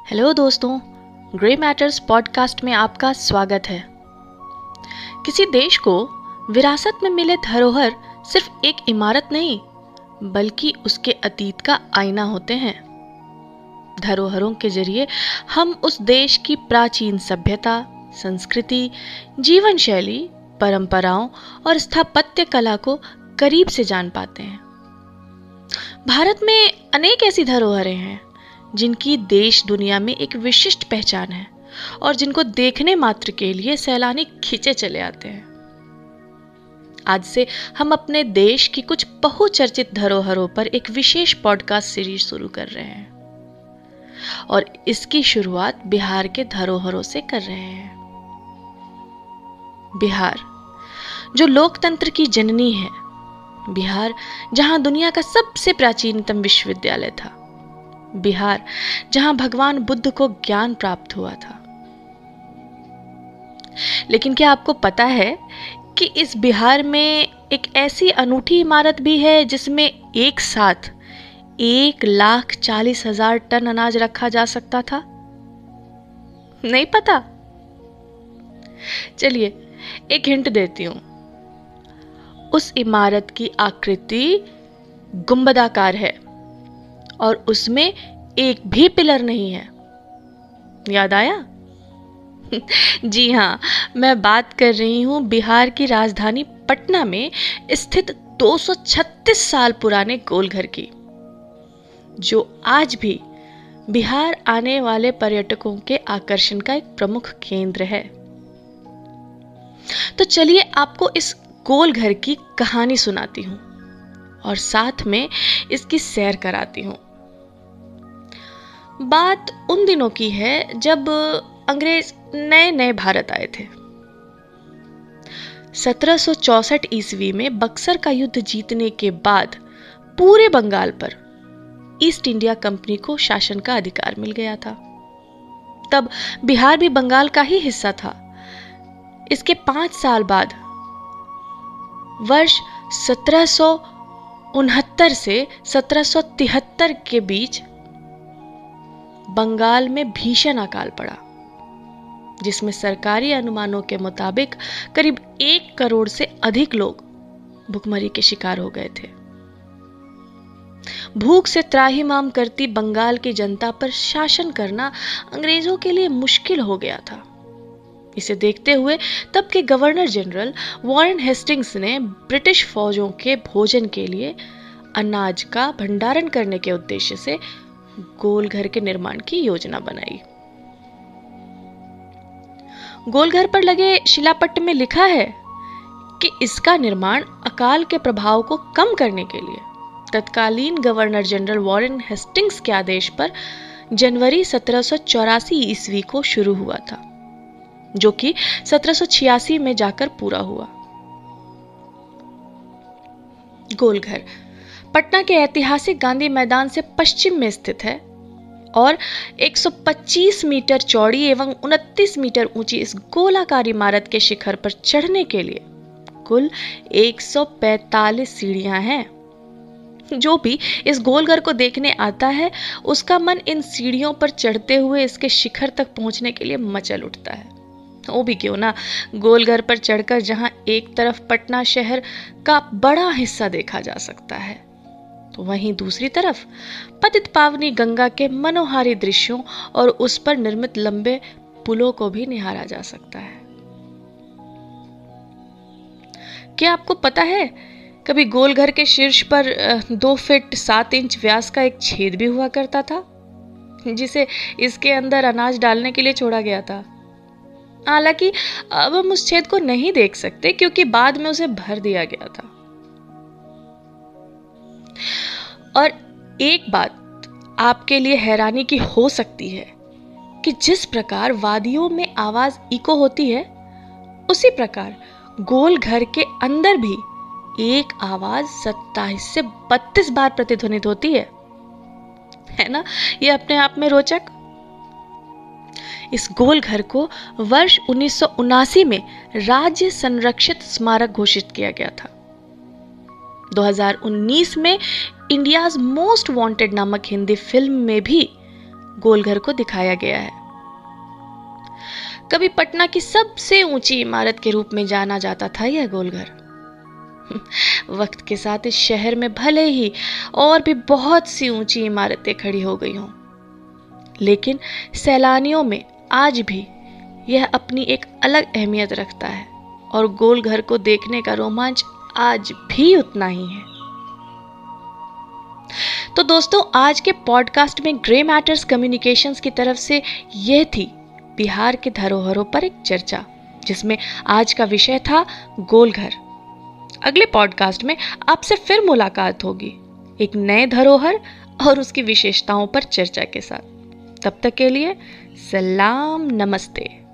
Hello दोस्तों, grey matters podcast में आपका स्वागत है। किसी देश को विरासत में मिले धरोहर सिर्फ एक इमारत नहीं बल्कि उसके अतीत का आईना होते हैं। धरोहरों के जरिए हम उस देश की प्राचीन सभ्यता, संस्कृति, जीवन शैली, परंपराओं और स्थापत्य कला को करीब से जान पाते हैं। भारत में अनेक ऐसी धरोहरें हैं जिनकी देश दुनिया में एक विशिष्ट पहचान है और जिनको देखने मात्र के लिए सैलानी खींचे चले आते हैं। आज से हम अपने देश की कुछ बहुचर्चित धरोहरों पर एक विशेष पॉडकास्ट सीरीज शुरू कर रहे हैं और इसकी शुरुआत बिहार के धरोहरों से कर रहे हैं। बिहार, जो लोकतंत्र की जननी है, बिहार जहां दुनिया का सबसे प्राचीनतम विश्वविद्यालय था, बिहार जहां भगवान बुद्ध को ज्ञान प्राप्त हुआ था। लेकिन क्या आपको पता है कि इस बिहार में एक ऐसी अनूठी इमारत भी है जिसमें एक साथ 1,40,000 टन अनाज रखा जा सकता था? नहीं पता? चलिए एक हिंट देती हूं। उस इमारत की आकृति गुंबदाकार है और उसमें एक भी पिलर नहीं है। याद आया? जी हाँ, मैं बात कर रही हूँ बिहार की राजधानी पटना में स्थित 236 साल पुराने गोलघर की, जो आज भी बिहार आने वाले पर्यटकों के आकर्षण का एक प्रमुख केंद्र है। तो चलिए आपको इस गोलघर की कहानी सुनाती हूँ और साथ में इसकी सैर कराती हूँ। बात उन दिनों की है जब अंग्रेज नए नए भारत आए थे। 1764 ईस्वी में बक्सर का युद्ध जीतने के बाद पूरे बंगाल पर ईस्ट इंडिया कंपनी को शासन का अधिकार मिल गया था। तब बिहार भी बंगाल का ही हिस्सा था। इसके 5 साल बाद वर्ष 1769 से 1773 के बीच बंगाल में भीषण अकाल पड़ा, जिसमें सरकारी अनुमानों के मुताबिक करीब 1 करोड़ से अधिक लोग भूखमरी के शिकार हो गए थे। भूख से त्राहिमाम करती बंगाल की जनता पर शासन करना अंग्रेजों के लिए मुश्किल हो गया था। इसे देखते हुए तब के गवर्नर जनरल वॉरेन हेस्टिंग्स ने ब्रिटिश फौजों के भोजन के लिए अनाज का भंडारण करने के उद्देश्य से गोलघर के निर्माण की योजना बनाई। गोलघर पर लगे शिलापट्ट में लिखा है कि इसका निर्माण अकाल के प्रभाव को कम करने के लिए तत्कालीन गवर्नर जनरल वॉरेन हेस्टिंग्स के आदेश पर जनवरी 1784 ईस्वी को शुरू हुआ था, जो कि 1786 में जाकर पूरा हुआ। गोलघर पटना के ऐतिहासिक गांधी मैदान से पश्चिम में स्थित है और 125 मीटर चौड़ी एवं 29 मीटर ऊंची इस गोलाकार इमारत के शिखर पर चढ़ने के लिए कुल 145 सीढ़ियां हैं। जो भी इस गोलघर को देखने आता है उसका मन इन सीढ़ियों पर चढ़ते हुए इसके शिखर तक पहुंचने के लिए मचल उठता है। वो भी क्यों ना, गोलघर पर चढ़कर जहां एक तरफ पटना शहर का बड़ा हिस्सा देखा जा सकता है, तो वहीं दूसरी तरफ पतित पावनी गंगा के मनोहारी दृश्यों और उस पर निर्मित लंबे पुलों को भी निहारा जा सकता है। क्या आपको पता है कभी गोलघर के शीर्ष पर 2 फीट 7 इंच व्यास का एक छेद भी हुआ करता था, जिसे इसके अंदर अनाज डालने के लिए छोड़ा गया था। हालांकि अब हम उस छेद को नहीं देख सकते क्योंकि बाद में उसे भर दिया गया था। और एक बात आपके लिए हैरानी की हो सकती है कि जिस प्रकार वादियों में आवाज इको होती है, उसी प्रकार गोलघर के अंदर भी एक आवाज 27 से 32 बार प्रतिध्वनित होती है ना? यह अपने आप में रोचक। इस गोलघर को वर्ष 1979 में राज्य संरक्षित स्मारक घोषित किया गया था। 2019 में इंडियाज मोस्ट वांटेड नामक हिंदी फिल्म में भी गोलघर को दिखाया गया है। कभी पटना की सबसे ऊंची इमारत के रूप में जाना जाता था यह गोलघर। वक्त के साथ इस शहर में भले ही और भी बहुत सी ऊंची इमारतें खड़ी हो गई हों, लेकिन सैलानियों में आज भी यह अपनी एक अलग अहमियत रखता है और गोलघर को देखने का रोमांच आज भी उतना ही है। तो दोस्तों, आज के पॉडकास्ट में ग्रे मैटर्स कम्युनिकेशंस की तरफ से यह थी बिहार के धरोहरों पर एक चर्चा, जिसमें आज का विषय था गोलघर। अगले पॉडकास्ट में आपसे फिर मुलाकात होगी एक नए धरोहर और उसकी विशेषताओं पर चर्चा के साथ। तब तक के लिए सलाम, नमस्ते।